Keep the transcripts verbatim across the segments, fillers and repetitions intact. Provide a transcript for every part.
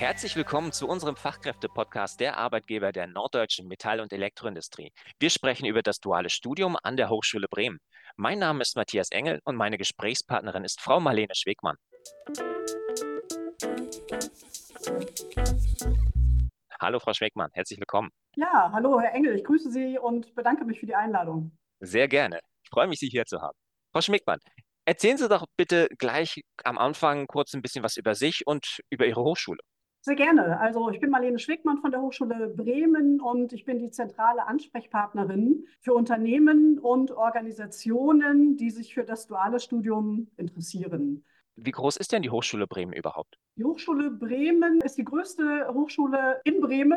Herzlich willkommen zu unserem Fachkräfte-Podcast der Arbeitgeber der norddeutschen Metall- und Elektroindustrie. Wir sprechen über das duale Studium an der Hochschule Bremen. Mein Name ist Matthias Engel und meine Gesprächspartnerin ist Frau Marlene Schwegmann. Hallo Frau Schwegmann, herzlich willkommen. Ja, hallo Herr Engel, ich grüße Sie und bedanke mich für die Einladung. Sehr gerne. Ich freue mich, Sie hier zu haben. Frau Schwegmann, erzählen Sie doch bitte gleich am Anfang kurz ein bisschen was über sich und über Ihre Hochschule. Sehr gerne. Also ich bin Marlene Schwegmann von der Hochschule Bremen und ich bin die zentrale Ansprechpartnerin für Unternehmen und Organisationen, die sich für das duale Studium interessieren. Wie groß ist denn die Hochschule Bremen überhaupt? Die Hochschule Bremen ist die größte Hochschule in Bremen,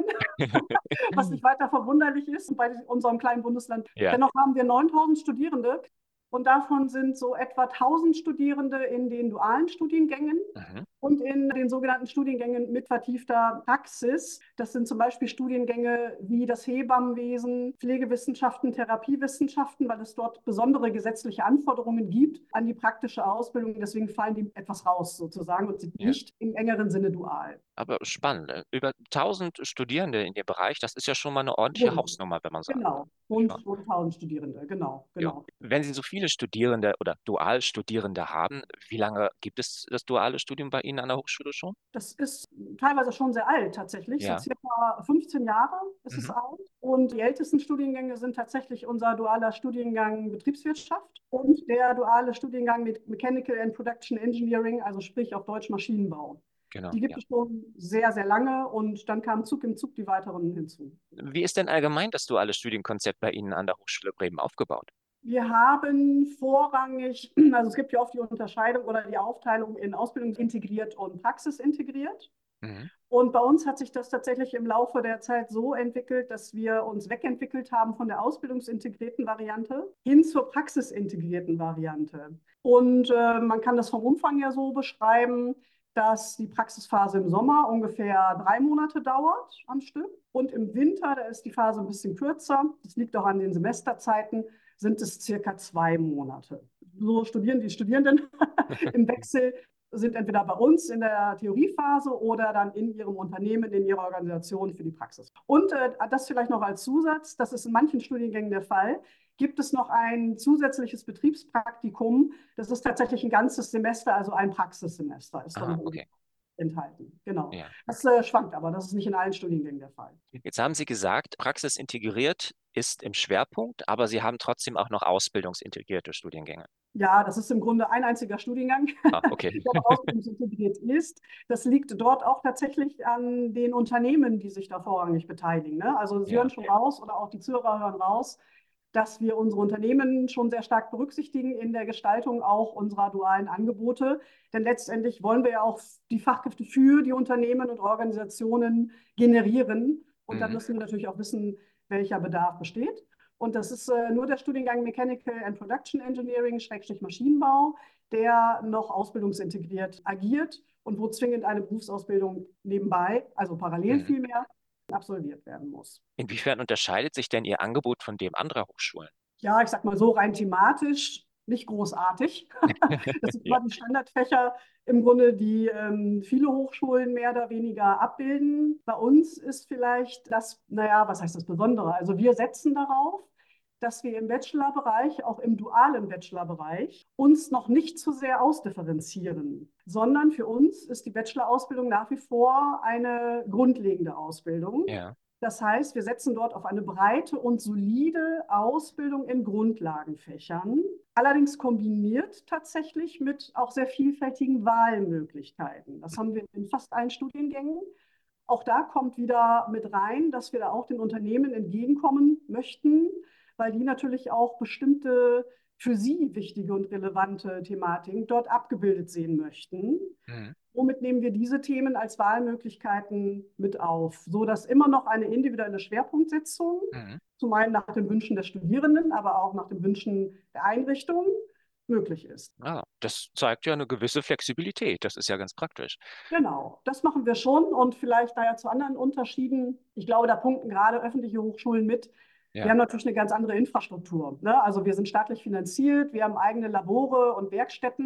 was nicht weiter verwunderlich ist bei unserem kleinen Bundesland. Ja. Dennoch haben wir neuntausend Studierende und davon sind so etwa tausend Studierende in den dualen Studiengängen Mhm. und in den sogenannten Studiengängen mit vertiefter Praxis. Das sind zum Beispiel Studiengänge wie das Hebammenwesen, Pflegewissenschaften, Therapiewissenschaften, weil es dort besondere gesetzliche Anforderungen gibt an die praktische Ausbildung. Deswegen fallen die etwas raus sozusagen und sind Ja. nicht im engeren Sinne dual. Aber spannend. äh, Über tausend Studierende in dem Bereich, das ist ja schon mal eine ordentliche Rund, Hausnummer, wenn man sagen darf. genau. Nicht Rund, wahr? rund tausend Studierende, genau, Ja. genau. Wenn Sie so viele Studierende oder Dualstudierende haben, wie lange gibt es das duale Studium bei Ihnen an der Hochschule schon? Das ist teilweise schon sehr alt tatsächlich. So Ja. circa fünfzehn Jahre ist es Mhm. alt. Und die ältesten Studiengänge sind tatsächlich unser dualer Studiengang Betriebswirtschaft und der duale Studiengang mit Mechanical and Production Engineering, also sprich auf Deutsch Maschinenbau. Genau, Die gibt ja. es schon sehr, sehr lange und dann kamen Zug im Zug die weiteren hinzu. Wie ist denn allgemein das duale Studienkonzept bei Ihnen an der Hochschule Bremen aufgebaut? Wir haben vorrangig, also es gibt ja oft die Unterscheidung oder die Aufteilung in Ausbildung integriert und Praxis integriert. Mhm. Und bei uns hat sich das tatsächlich im Laufe der Zeit so entwickelt, dass wir uns wegentwickelt haben von der ausbildungsintegrierten Variante hin zur praxisintegrierten Variante. Und äh, man kann das vom Umfang ja so beschreiben, dass die Praxisphase im Sommer ungefähr drei Monate dauert am Stück. Und im Winter, da ist die Phase ein bisschen kürzer. Das liegt auch an den Semesterzeiten, sind es circa zwei Monate. So studieren die Studierenden im Wechsel, sind entweder bei uns in der Theoriephase oder dann in ihrem Unternehmen, in ihrer Organisation für die Praxis. Und äh, das vielleicht noch als Zusatz, das ist in manchen Studiengängen der Fall, gibt es noch ein zusätzliches Betriebspraktikum. Das ist tatsächlich ein ganzes Semester, also ein Praxissemester ist dann Aha, noch okay. enthalten. Genau. Ja. Das äh, schwankt aber, das ist nicht in allen Studiengängen der Fall. Jetzt haben Sie gesagt, praxisintegriert ist im Schwerpunkt, aber Sie haben trotzdem auch noch ausbildungsintegrierte Studiengänge. Ja, das ist im Grunde ein einziger Studiengang, Ah, okay. der noch ausbildungsintegriert ist. Das liegt dort auch tatsächlich an den Unternehmen, die sich da vorrangig beteiligen. Ne? Also Sie hören Ja. schon raus oder auch die Zuhörer hören raus, dass wir unsere Unternehmen schon sehr stark berücksichtigen in der Gestaltung auch unserer dualen Angebote. Denn letztendlich wollen wir ja auch die Fachkräfte für die Unternehmen und Organisationen generieren. Und da Mhm. müssen wir natürlich auch wissen, welcher Bedarf besteht. Und das ist äh, nur der Studiengang Mechanical and Production Engineering, Schrägstrich Maschinenbau, der noch ausbildungsintegriert agiert und wo zwingend eine Berufsausbildung nebenbei, also parallel Mhm. vielmehr, absolviert werden muss. Inwiefern unterscheidet sich denn Ihr Angebot von dem anderer Hochschulen? Ja, ich sag mal so rein thematisch nicht großartig. Das sind Ja. immer die Standardfächer im Grunde, die ähm, viele Hochschulen mehr oder weniger abbilden. Bei uns ist vielleicht das, naja, was heißt das Besondere? Also wir setzen darauf, dass wir im Bachelorbereich, auch im dualen Bachelorbereich, uns noch nicht zu sehr ausdifferenzieren, sondern für uns ist die Bachelor-Ausbildung nach wie vor eine grundlegende Ausbildung. Ja. Das heißt, wir setzen dort auf eine breite und solide Ausbildung in Grundlagenfächern, allerdings kombiniert tatsächlich mit auch sehr vielfältigen Wahlmöglichkeiten. Das haben wir in fast allen Studiengängen. Auch da kommt wieder mit rein, dass wir da auch den Unternehmen entgegenkommen möchten, weil die natürlich auch bestimmte für sie wichtige und relevante Thematiken dort abgebildet sehen möchten. Mhm. Womit nehmen wir diese Themen als Wahlmöglichkeiten mit auf, so dass immer noch eine individuelle Schwerpunktsetzung, Mhm. zum einen nach den Wünschen der Studierenden, aber auch nach den Wünschen der Einrichtung möglich ist. Ah, das zeigt ja eine gewisse Flexibilität. Das ist ja ganz praktisch. Genau, das machen wir schon und vielleicht daher zu anderen Unterschieden. Ich glaube, da punkten gerade öffentliche Hochschulen mit. Wir Ja. haben natürlich eine ganz andere Infrastruktur. Ne? Also wir sind staatlich finanziert, wir haben eigene Labore und Werkstätten.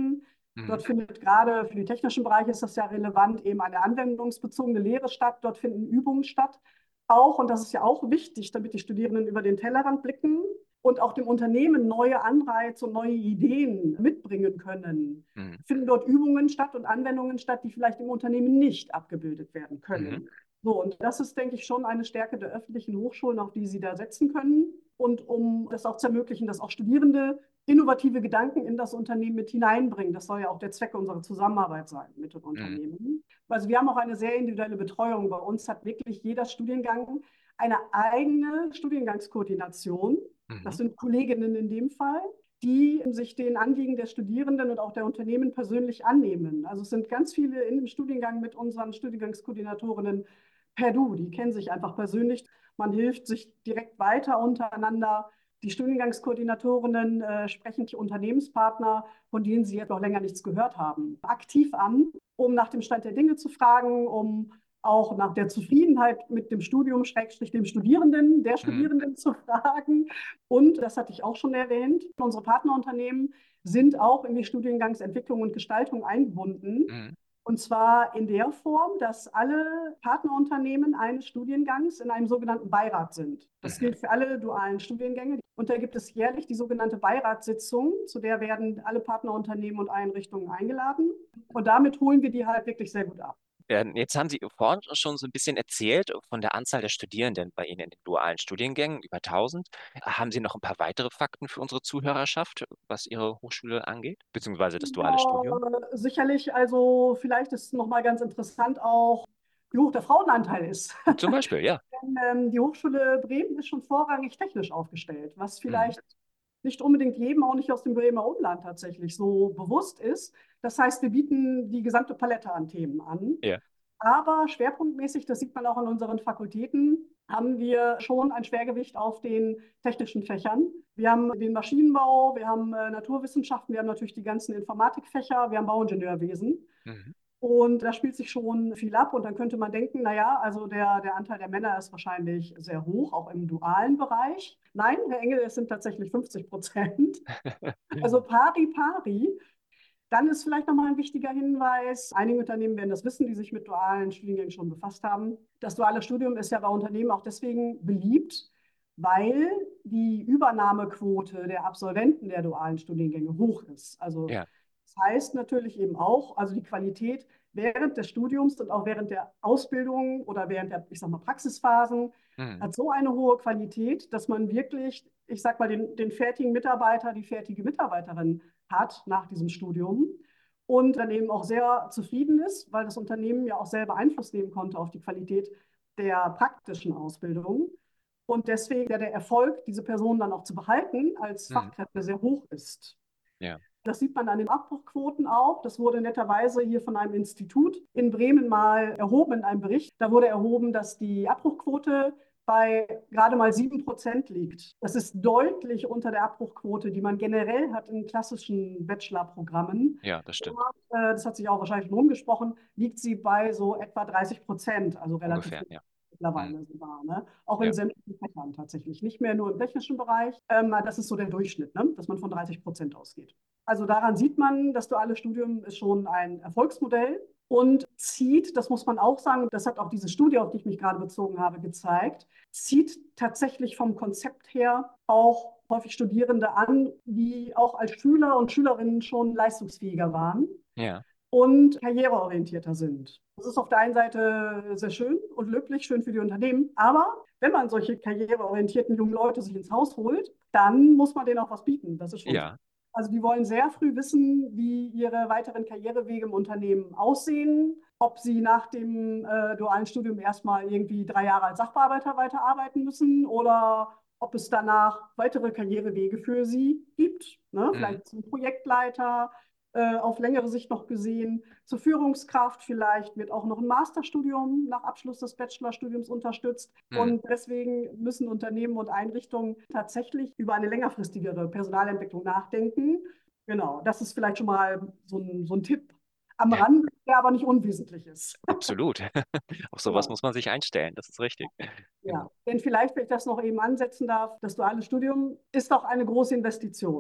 Mhm. Dort findet gerade für die technischen Bereiche ist das ja relevant, eben eine anwendungsbezogene Lehre statt. Dort finden Übungen statt. Auch, und das ist ja auch wichtig, damit die Studierenden über den Tellerrand blicken und auch dem Unternehmen neue Anreize und neue Ideen mitbringen können, Mhm. finden dort Übungen statt und Anwendungen statt, die vielleicht im Unternehmen nicht abgebildet werden Mhm. können. So, und das ist, denke ich, schon eine Stärke der öffentlichen Hochschulen, auf die sie da setzen können. Und um das auch zu ermöglichen, dass auch Studierende innovative Gedanken in das Unternehmen mit hineinbringen. Das soll ja auch der Zweck unserer Zusammenarbeit sein mit den Mhm. Unternehmen. Also wir haben auch eine sehr individuelle Betreuung. Bei uns hat wirklich jeder Studiengang eine eigene Studiengangskoordination. Das Mhm. sind Kolleginnen in dem Fall, die sich den Anliegen der Studierenden und auch der Unternehmen persönlich annehmen. Also es sind ganz viele in dem Studiengang mit unseren Studiengangskoordinatorinnen per Du. Die kennen sich einfach persönlich. Man hilft sich direkt weiter untereinander. Die Studiengangskoordinatorinnen äh, sprechen die Unternehmenspartner, von denen sie jetzt noch länger nichts gehört haben, aktiv an, um nach dem Stand der Dinge zu fragen, um auch nach der Zufriedenheit mit dem Studium, Schrägstrich dem Studierenden, der Mhm. Studierenden zu fragen. Und, das hatte ich auch schon erwähnt, unsere Partnerunternehmen sind auch in die Studiengangsentwicklung und Gestaltung eingebunden. Mhm. Und zwar in der Form, dass alle Partnerunternehmen eines Studiengangs in einem sogenannten Beirat sind. Das Mhm. gilt für alle dualen Studiengänge. Und da gibt es jährlich die sogenannte Beiratssitzung, zu der werden alle Partnerunternehmen und Einrichtungen eingeladen. Und damit holen wir die halt wirklich sehr gut ab. Ähm, Jetzt haben Sie vorhin schon so ein bisschen erzählt von der Anzahl der Studierenden bei Ihnen in den dualen Studiengängen, über tausend. Haben Sie noch ein paar weitere Fakten für unsere Zuhörerschaft, was Ihre Hochschule angeht, beziehungsweise das duale Studium? Ja, sicherlich, also vielleicht ist nochmal ganz interessant auch, wie hoch der Frauenanteil ist. Zum Beispiel, ja. Denn, ähm, die Hochschule Bremen ist schon vorrangig technisch aufgestellt, was Mhm. vielleicht nicht unbedingt jedem, auch nicht aus dem Bremer Umland tatsächlich so bewusst ist. Das heißt, wir bieten die gesamte Palette an Themen an. Ja. Aber schwerpunktmäßig, das sieht man auch in unseren Fakultäten, haben wir schon ein Schwergewicht auf den technischen Fächern. Wir haben den Maschinenbau, wir haben äh, Naturwissenschaften, wir haben natürlich die ganzen Informatikfächer, wir haben Bauingenieurwesen. Mhm. Und da spielt sich schon viel ab. Und dann könnte man denken, naja, also der, der Anteil der Männer ist wahrscheinlich sehr hoch, auch im dualen Bereich. Nein, Herr Engel, es sind tatsächlich fünfzig Prozent. Also pari pari. Dann ist vielleicht nochmal ein wichtiger Hinweis, einige Unternehmen werden das wissen, die sich mit dualen Studiengängen schon befasst haben. Das duale Studium ist ja bei Unternehmen auch deswegen beliebt, weil die Übernahmequote der Absolventen der dualen Studiengänge hoch ist. Also Ja. das heißt natürlich eben auch, also die Qualität während des Studiums und auch während der Ausbildung oder während der, ich sag mal, Praxisphasen Mhm. hat so eine hohe Qualität, dass man wirklich, ich sag mal, den, den fertigen Mitarbeiter, die fertige Mitarbeiterin hat nach diesem Studium und dann eben auch sehr zufrieden ist, weil das Unternehmen ja auch selber Einfluss nehmen konnte auf die Qualität der praktischen Ausbildung. Und deswegen ja der Erfolg, diese Person dann auch zu behalten, als Mhm. Fachkräfte sehr hoch ist. Ja. Das sieht man an den Abbruchquoten auch. Das wurde netterweise hier von einem Institut in Bremen mal erhoben in einem Bericht. Da wurde erhoben, dass die Abbruchquote bei gerade mal sieben Prozent liegt. Das ist deutlich unter der Abbruchquote, die man generell hat in klassischen Bachelorprogrammen. Ja, das stimmt. Dort, äh, das hat sich auch wahrscheinlich schon rumgesprochen, liegt sie bei so etwa dreißig Prozent, also relativ Ungefähr, hoch ja. Mhm. mittlerweile sogar. Ne? Auch in Ja. sämtlichen Fächern tatsächlich. Nicht mehr nur im technischen Bereich. Ähm, das ist so der Durchschnitt, ne? Dass man von dreißig Prozent ausgeht. Also daran sieht man, das duale Studium ist schon ein Erfolgsmodell und zieht, das muss man auch sagen, das hat auch diese Studie, auf die ich mich gerade bezogen habe, gezeigt, zieht tatsächlich vom Konzept her auch häufig Studierende an, die auch als Schüler und Schülerinnen schon leistungsfähiger waren Ja. und karriereorientierter sind. Das ist auf der einen Seite sehr schön und löblich, schön für die Unternehmen. Aber wenn man solche karriereorientierten jungen Leute sich ins Haus holt, dann muss man denen auch was bieten. Das ist schon so. Ja. Also die wollen sehr früh wissen, wie ihre weiteren Karrierewege im Unternehmen aussehen, ob sie nach dem äh, dualen Studium erstmal irgendwie drei Jahre als Sachbearbeiter weiterarbeiten müssen oder ob es danach weitere Karrierewege für sie gibt. Ne? Mhm. Vielleicht zum Projektleiter, äh, auf längere Sicht noch gesehen. Zur Führungskraft vielleicht wird auch noch ein Masterstudium nach Abschluss des Bachelorstudiums unterstützt. Mhm. Und deswegen müssen Unternehmen und Einrichtungen tatsächlich über eine längerfristigere Personalentwicklung nachdenken. Genau, das ist vielleicht schon mal so ein, so ein Tipp am Ja, Rand, der aber nicht unwesentlich ist. absolut. Auf sowas Ja. muss man sich einstellen, das ist richtig. Genau. Ja, denn vielleicht, wenn ich das noch eben ansetzen darf, das duale Studium ist auch eine große Investition.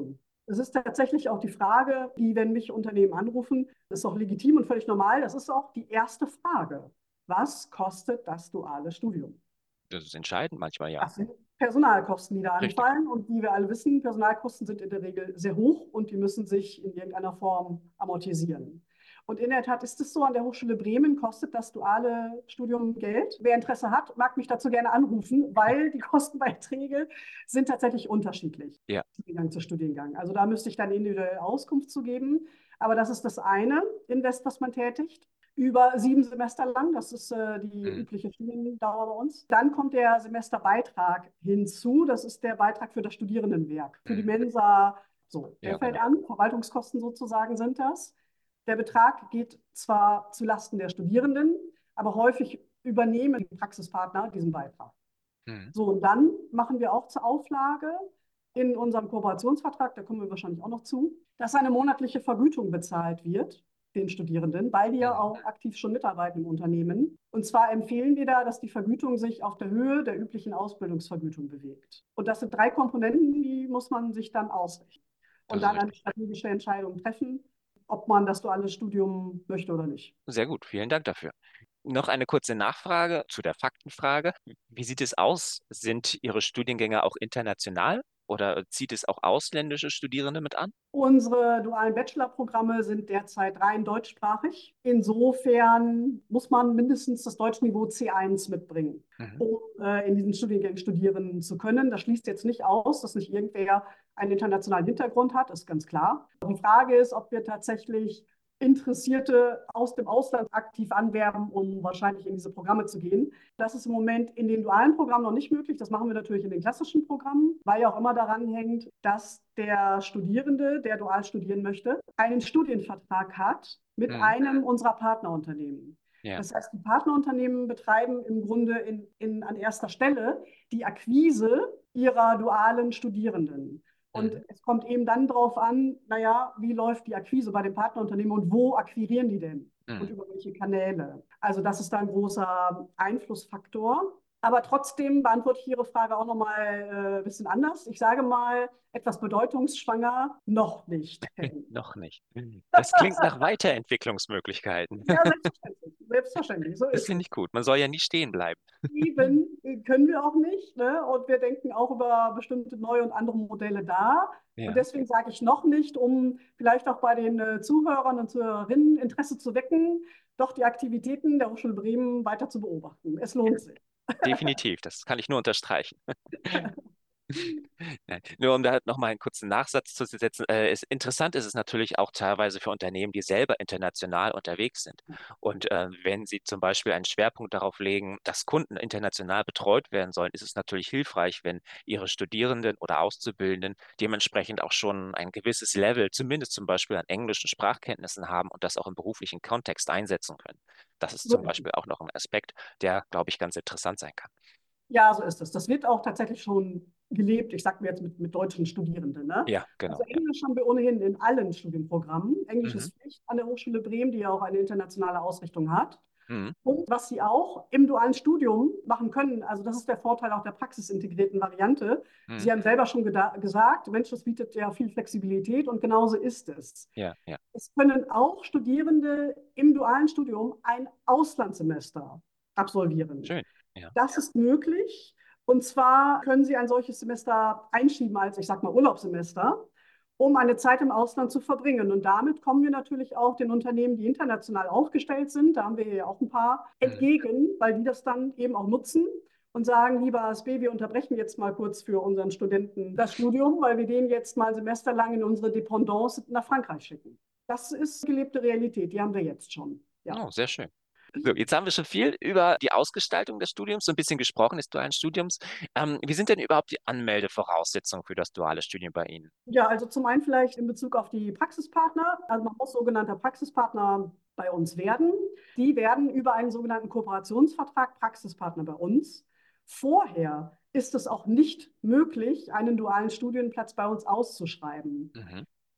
Es ist tatsächlich auch die Frage, die, wenn mich Unternehmen anrufen, ist auch legitim und völlig normal. Das ist auch die erste Frage. Was kostet das duale Studium? Das ist entscheidend manchmal, ja. Das sind Personalkosten, die da Richtig. anfallen. Und wie wir alle wissen, Personalkosten sind in der Regel sehr hoch und die müssen sich in irgendeiner Form amortisieren. Und in der Tat ist es so, an der Hochschule Bremen kostet das duale Studium Geld. Wer Interesse hat, mag mich dazu gerne anrufen, weil die Kostenbeiträge sind tatsächlich unterschiedlich, Ja. Studiengang zu Studiengang. Also da müsste ich dann individuell Auskunft zu geben. Aber das ist das eine Invest, was man tätigt, über sieben Semester lang. Das ist äh, die Mhm. übliche Studiendauer bei uns. Dann kommt der Semesterbeitrag hinzu. Das ist der Beitrag für das Studierendenwerk, für die Mhm. Mensa. So, der Ja, fällt genau. an. Verwaltungskosten sozusagen sind das. Der Betrag geht zwar zulasten der Studierenden, aber häufig übernehmen die Praxispartner diesen Beitrag. Mhm. So, und dann machen wir auch zur Auflage in unserem Kooperationsvertrag, da kommen wir wahrscheinlich auch noch zu, dass eine monatliche Vergütung bezahlt wird den Studierenden, weil die ja Mhm. auch aktiv schon mitarbeiten im Unternehmen. Und zwar empfehlen wir da, dass die Vergütung sich auf der Höhe der üblichen Ausbildungsvergütung bewegt. Und das sind drei Komponenten, die muss man sich dann ausrechnen und Das ist dann eine richtig. strategische Entscheidung treffen, ob man das duale Studium möchte oder nicht. Sehr gut, vielen Dank dafür. Noch eine kurze Nachfrage zu der Faktenfrage. Wie sieht es aus? Sind Ihre Studiengänge auch international oder zieht es auch ausländische Studierende mit an? Unsere dualen Bachelorprogramme sind derzeit rein deutschsprachig. Insofern muss man mindestens das Deutschniveau C eins mitbringen, Mhm. um äh, in diesen Studiengängen studieren zu können. Das schließt jetzt nicht aus, dass nicht irgendwer einen internationalen Hintergrund hat, ist ganz klar. Die Frage ist, ob wir tatsächlich Interessierte aus dem Ausland aktiv anwerben, um wahrscheinlich in diese Programme zu gehen. Das ist im Moment in den dualen Programmen noch nicht möglich. Das machen wir natürlich in den klassischen Programmen, weil ja auch immer daran hängt, dass der Studierende, der dual studieren möchte, einen Studienvertrag hat mit Mhm. einem unserer Partnerunternehmen. Ja. Das heißt, die Partnerunternehmen betreiben im Grunde in, in, an erster Stelle die Akquise ihrer dualen Studierenden. Und Mhm. es kommt eben dann darauf an, naja, wie läuft die Akquise bei den Partnerunternehmen und wo akquirieren die denn und Mhm. über welche Kanäle. Also das ist da ein großer Einflussfaktor. Aber trotzdem beantworte ich Ihre Frage auch nochmal äh, ein bisschen anders. Ich sage mal, etwas bedeutungsschwanger noch nicht. Noch nicht. Mhm. Das klingt nach Weiterentwicklungsmöglichkeiten. Ja, selbstverständlich. Selbstverständlich, so Das ist finde es. ich gut. Man soll ja nie stehen bleiben. Eben können wir auch nicht. Ne? Und wir denken auch über bestimmte neue und andere Modelle da. Und Ja, deswegen sage ich noch nicht, um vielleicht auch bei den äh, Zuhörern und Zuhörerinnen Interesse zu wecken, doch die Aktivitäten der Hochschule Bremen weiter zu beobachten. Es lohnt sich. definitiv. Das kann ich nur unterstreichen. Nein, nur um da nochmal einen kurzen Nachsatz zu setzen. Äh, ist, interessant ist es natürlich auch teilweise für Unternehmen, die selber international unterwegs sind. Und äh, wenn sie zum Beispiel einen Schwerpunkt darauf legen, dass Kunden international betreut werden sollen, ist es natürlich hilfreich, wenn ihre Studierenden oder Auszubildenden dementsprechend auch schon ein gewisses Level, zumindest zum Beispiel an englischen Sprachkenntnissen haben und das auch im beruflichen Kontext einsetzen können. Das ist So zum ist es. Beispiel auch noch ein Aspekt, der, glaube ich, ganz interessant sein kann. Ja, so ist es. Das wird auch tatsächlich schon gelebt. Ich sage mir jetzt mit, mit deutschen Studierenden. Ne? Ja, Also genau. Ja. Englisch haben wir ohnehin in allen Studienprogrammen. Englisch Mhm. ist Pflicht an der Hochschule Bremen, die ja auch eine internationale Ausrichtung hat. Mhm. Und was sie auch im dualen Studium machen können, also das ist der Vorteil auch der praxisintegrierten Variante. Mhm. Sie haben selber schon gesagt, Mensch, das bietet ja viel Flexibilität und genauso ist es. Ja, ja. Es können auch Studierende im dualen Studium ein Auslandssemester absolvieren. Schön. Ja. Das ist möglich. Und zwar können Sie ein solches Semester einschieben als, ich sag mal, Urlaubssemester, um eine Zeit im Ausland zu verbringen. Und damit kommen wir natürlich auch den Unternehmen, die international aufgestellt sind, da haben wir ja auch ein paar, Mhm. entgegen, weil die das dann eben auch nutzen und sagen, lieber A S B, wir unterbrechen jetzt mal kurz für unseren Studenten das Studium, weil wir den jetzt mal semesterlang in unsere Dependance nach Frankreich schicken. Das ist gelebte Realität, die haben wir jetzt schon. Ja. Oh, sehr schön. So, jetzt haben wir schon viel über die Ausgestaltung des Studiums, so ein bisschen gesprochen, des dualen Studiums. Ähm, wie sind denn überhaupt die Anmeldevoraussetzungen für das duale Studium bei Ihnen? Ja, also zum einen vielleicht in Bezug auf die Praxispartner. Also man muss sogenannter Praxispartner bei uns werden. Die werden über einen sogenannten Kooperationsvertrag Praxispartner bei uns. Vorher ist es auch nicht möglich, einen dualen Studienplatz bei uns auszuschreiben. Mhm.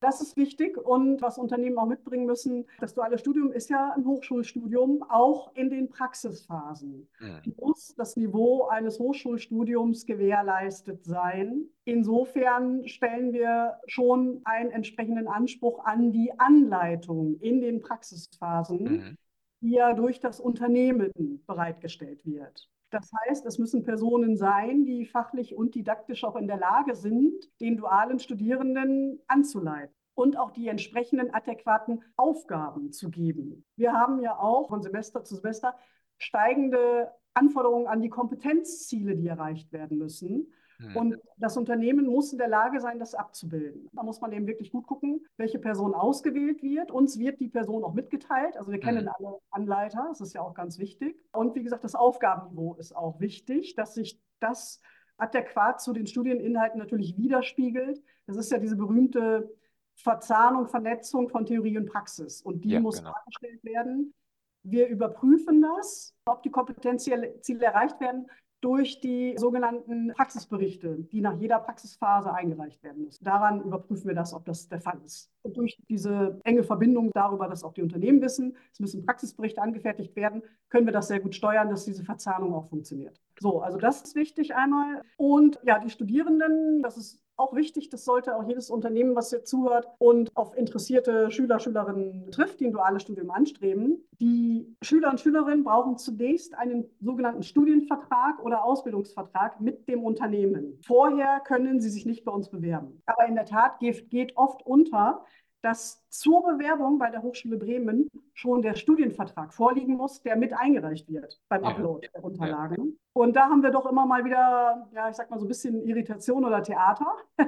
Das ist wichtig und was Unternehmen auch mitbringen müssen, das duale Studium ist ja ein Hochschulstudium, auch in den Praxisphasen Mhm. muss das Niveau eines Hochschulstudiums gewährleistet sein. Insofern stellen wir schon einen entsprechenden Anspruch an die Anleitung in den Praxisphasen, Mhm. die ja durch das Unternehmen bereitgestellt wird. Das heißt, es müssen Personen sein, die fachlich und didaktisch auch in der Lage sind, den dualen Studierenden anzuleiten und auch die entsprechenden adäquaten Aufgaben zu geben. Wir haben ja auch von Semester zu Semester steigende Anforderungen an die Kompetenzziele, die erreicht werden müssen. Mhm. Und das Unternehmen muss in der Lage sein, das abzubilden. Da muss man eben wirklich gut gucken, welche Person ausgewählt wird. Uns wird die Person auch mitgeteilt. Also wir kennen Mhm. alle Anleiter, das ist ja auch ganz wichtig. Und wie gesagt, das Aufgabenniveau ist auch wichtig, dass sich das adäquat zu den Studieninhalten natürlich widerspiegelt. Das ist ja diese berühmte Verzahnung, Vernetzung von Theorie und Praxis. Und die Ja, muss genau. dargestellt werden. Wir überprüfen das, ob die Kompetenzziele erreicht werden durch die sogenannten Praxisberichte, die nach jeder Praxisphase eingereicht werden müssen. Daran überprüfen wir das, ob das der Fall ist. Und durch diese enge Verbindung darüber, dass auch die Unternehmen wissen, es müssen Praxisberichte angefertigt werden, können wir das sehr gut steuern, dass diese Verzahnung auch funktioniert. So, also das ist wichtig einmal. Und ja, die Studierenden, das ist auch wichtig, das sollte auch jedes Unternehmen, was hier zuhört und auf interessierte Schüler, Schülerinnen trifft, die ein duales Studium anstreben. Die Schüler und Schülerinnen brauchen zunächst einen sogenannten Studienvertrag oder Ausbildungsvertrag mit dem Unternehmen. Vorher können sie sich nicht bei uns bewerben. Aber in der Tat geht, geht oft unter, dass zur Bewerbung bei der Hochschule Bremen schon der Studienvertrag vorliegen muss, der mit eingereicht wird beim Ja, Upload der ja. Unterlagen. Und da haben wir doch immer mal wieder, ja, ich sag mal so ein bisschen Irritation oder Theater,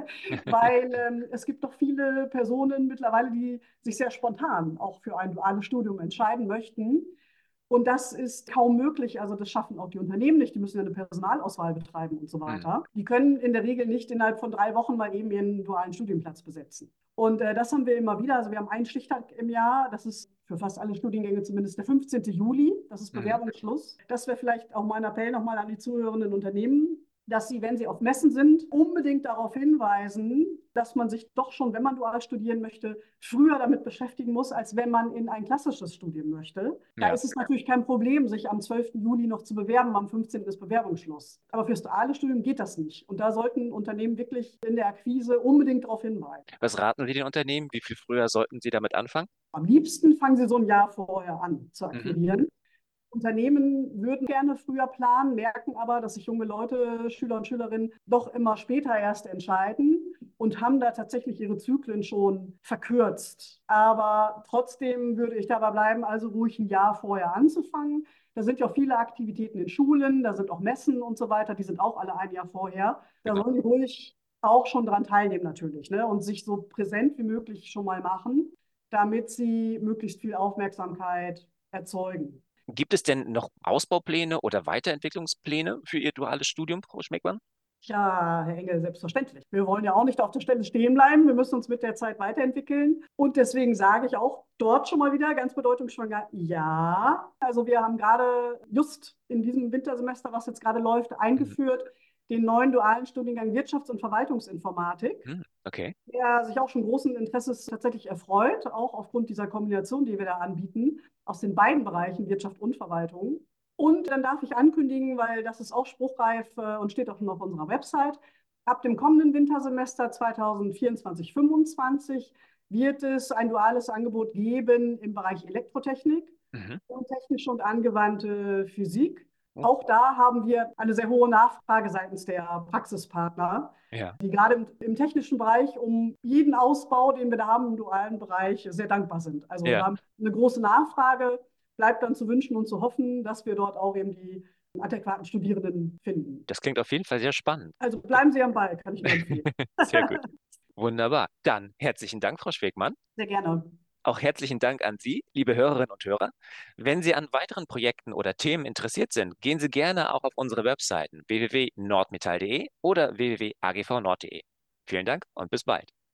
weil ähm, es gibt doch viele Personen mittlerweile, die sich sehr spontan auch für ein duales Studium entscheiden möchten. Und das ist kaum möglich. Also das schaffen auch die Unternehmen nicht. Die müssen ja eine Personalauswahl betreiben und so Mhm. weiter. Die können in der Regel nicht innerhalb von drei Wochen mal eben ihren dualen Studienplatz besetzen. Und äh, das haben wir immer wieder. Also wir haben einen Stichtag im Jahr. Das ist für fast alle Studiengänge zumindest der fünfzehnte Juli. Das ist Mhm. Bewerbungsschluss. Das wäre vielleicht auch mein Appell nochmal an die zuhörenden Unternehmen, dass sie, wenn sie auf Messen sind, unbedingt darauf hinweisen, dass man sich doch schon, wenn man dual studieren möchte, früher damit beschäftigen muss, als wenn man in ein klassisches Studium möchte. Da Ja. ist es natürlich kein Problem, sich am zwölften Juli noch zu bewerben, am fünfzehnten ist Bewerbungsschluss. Aber fürs duale Studium geht das nicht. Und da sollten Unternehmen wirklich in der Akquise unbedingt darauf hinweisen. Was raten Sie den Unternehmen? Wie viel früher sollten sie damit anfangen? Am liebsten fangen sie so ein Jahr vorher an zu Mhm. akquirieren. Unternehmen würden gerne früher planen, merken aber, dass sich junge Leute, Schüler und Schülerinnen, doch immer später erst entscheiden und haben da tatsächlich ihre Zyklen schon verkürzt. Aber trotzdem würde ich dabei bleiben, also ruhig ein Jahr vorher anzufangen. Da sind ja auch viele Aktivitäten in Schulen, da sind auch Messen und so weiter, die sind auch alle ein Jahr vorher. Da Genau. sollen die ruhig auch schon dran teilnehmen natürlich, ne? Und sich so präsent wie möglich schon mal machen, damit sie möglichst viel Aufmerksamkeit erzeugen. Gibt es denn noch Ausbaupläne oder Weiterentwicklungspläne für Ihr duales Studium, Frau Schmeckmann? Ja, Herr Engel, selbstverständlich. Wir wollen ja auch nicht auf der Stelle stehen bleiben. Wir müssen uns mit der Zeit weiterentwickeln. Und deswegen sage ich auch dort schon mal wieder ganz bedeutungsschwanger, ja. Also wir haben gerade just in diesem Wintersemester, was jetzt gerade läuft, Mhm. eingeführt, den neuen dualen Studiengang Wirtschafts- und Verwaltungsinformatik, Mhm. Okay. der sich auch schon großen Interesses tatsächlich erfreut, auch aufgrund dieser Kombination, die wir da anbieten, aus den beiden Bereichen Wirtschaft und Verwaltung. Und dann darf ich ankündigen, weil das ist auch spruchreif äh, und steht auch schon auf unserer Website, ab dem kommenden Wintersemester zweitausendvierundzwanzig fünfundzwanzig wird es ein duales Angebot geben im Bereich Elektrotechnik Mhm. und technische und angewandte Physik. Oh. Auch da haben wir eine sehr hohe Nachfrage seitens der Praxispartner, Ja. die gerade im, im technischen Bereich um jeden Ausbau, den wir da haben im dualen Bereich, sehr dankbar sind. Also Ja. wir haben eine große Nachfrage, bleibt dann zu wünschen und zu hoffen, dass wir dort auch eben die adäquaten Studierenden finden. Das klingt auf jeden Fall sehr spannend. Also bleiben Sie am Ball, kann ich nur empfehlen. Sehr gut. Wunderbar. Dann herzlichen Dank, Frau Schwegmann. Sehr gerne. Auch herzlichen Dank an Sie, liebe Hörerinnen und Hörer. Wenn Sie an weiteren Projekten oder Themen interessiert sind, gehen Sie gerne auch auf unsere Webseiten w w w punkt nordmetall punkt de oder w w w punkt a g v nord punkt de. Vielen Dank und bis bald.